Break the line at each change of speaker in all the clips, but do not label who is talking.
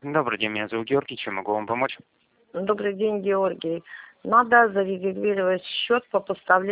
Добрый день, меня зовут Георгий, чем могу вам помочь?
Добрый день, Георгий. Надо зарезервировать счет по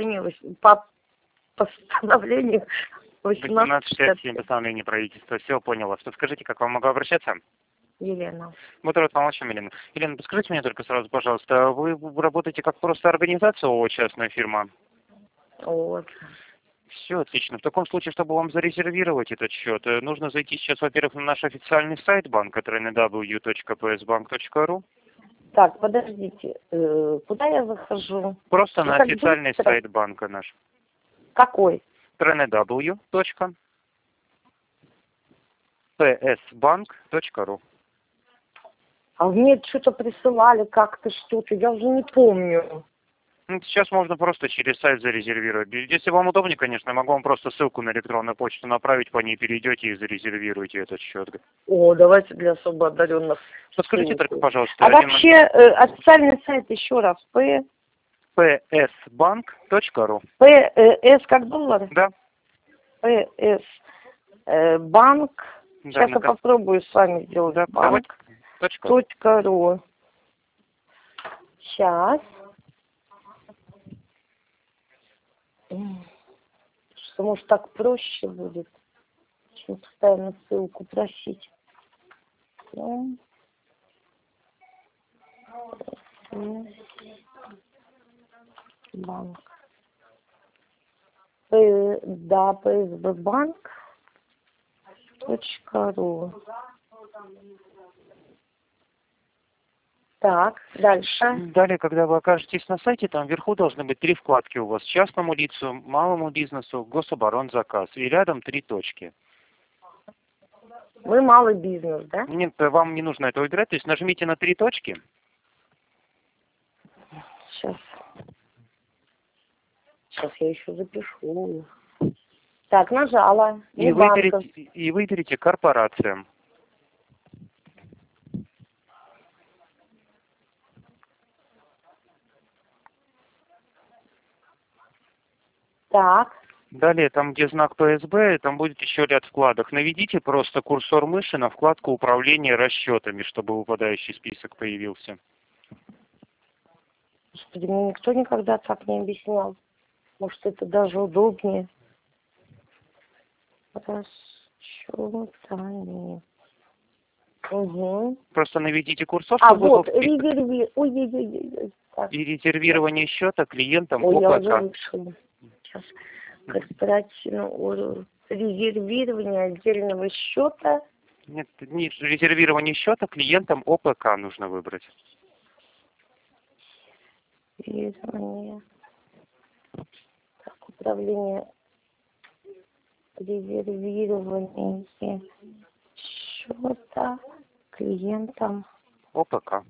постановлению
1867 постановление правительства. Все, поняла. Что скажите, как вам могу обращаться?
Елена.
Буду рад помочь, Елена. Елена, подскажите мне только сразу, пожалуйста, вы работаете как просто организация ООО «Частная фирма»?
Вот.
Все, отлично. В таком случае, чтобы вам зарезервировать этот счет, нужно зайти сейчас, во-первых, на наш официальный сайт банка, www.psbank.ru.
Так, подождите. Куда я захожу?
Просто на
Так
официальный
быстро.
сайт банка наш.
Какой?
www.psbank.ru.
А мне что-то присылали как-то что-то, я уже не помню.
Сейчас можно просто через сайт зарезервировать. Если вам удобнее, конечно, я могу вам просто ссылку на электронную почту направить, по ней перейдете и зарезервируете этот счет.
О, давайте для особо одаренных.
Подскажите только, пожалуйста,
А вообще официальный сайт еще раз.
psbank.ru.
ПС как доллар?
Да.
ПС банк.
Да,
Сейчас я попробую с вами сделать.
Да,
Банк. .ру. Сейчас. Что, может, так проще будет, чем постоянно ссылку просить. Ну. Банк. Да, ПСБ банк. .ру. Так, дальше.
Далее, когда вы окажетесь на сайте, там вверху должны быть 3 вкладки у вас. Частному лицу, малому бизнесу, гособоронзаказ. И рядом 3 точки.
Мы малый бизнес, да?
Нет, вам не нужно это выбирать. То есть нажмите на 3 точки.
Сейчас я еще запишу. Так, нажала.
И выберите корпорация.
Так.
Далее, там, где знак ПСБ, там будет еще ряд вкладок. Наведите просто курсор мыши на вкладку управления расчетами, чтобы выпадающий список появился.
Господи, мне никто никогда так не объяснял. Может, это даже удобнее. Расчетами. Угу.
Просто наведите курсор, чтобы
вот,
был список. И резервирование счета клиентам
Ой, я
ОПК.
уже вышла. Сейчас. Корпоративное резервирование отдельного счета.
Нет, не резервирование счета клиентам ОПК нужно выбрать.
Резервирование. Так, управление резервирования счета клиентам
ОПК.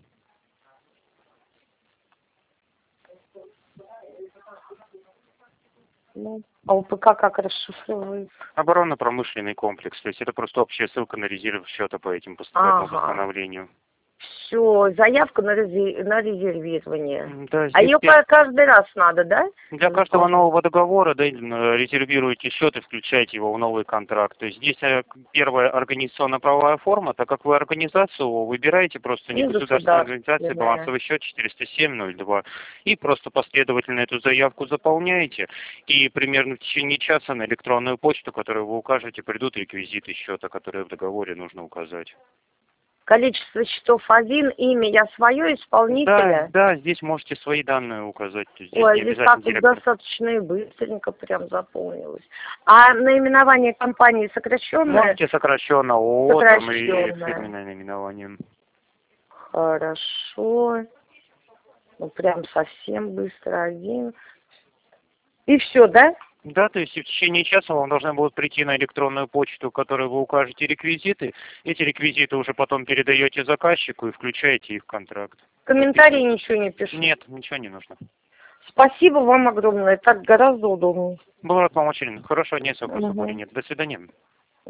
Ну, а ОПК как расшифровывается?
Оборонно-промышленный комплекс. То есть это просто общая ссылка на резерв счета по этим постановлению.
Все, заявка на резервирование.
Да,
а ее каждый раз надо, да?
Для каждого нового договора, да, резервируете счет и включаете его в новый контракт. То есть здесь первая организационно-правовая форма, так как вы организацию выбираете просто не государственная организация, балансовый счет 40702, и просто последовательно эту заявку заполняете, и примерно в течение часа на электронную почту, которую вы укажете, придут реквизиты счета, которые в договоре нужно указать.
Количество счетов один, имя я свое, исполнителя.
Да, здесь можете свои данные указать. Здесь
здесь так достаточно и быстренько прям заполнилось. А наименование компании сокращенное?
Можете сокращенно ООО, там и фирменное наименование.
Хорошо. Ну прям совсем быстро один. И все, да?
Да, то есть в течение часа вам должны будут прийти на электронную почту, в которой вы укажете реквизиты. Эти реквизиты уже потом передаете заказчику и включаете их в контракт.
Комментарии ничего не пишут?
Нет, ничего не нужно.
Спасибо вам огромное, так гораздо удобнее.
Был рад помочь, Ирина. Хорошего дня, если вопросов нет. До свидания.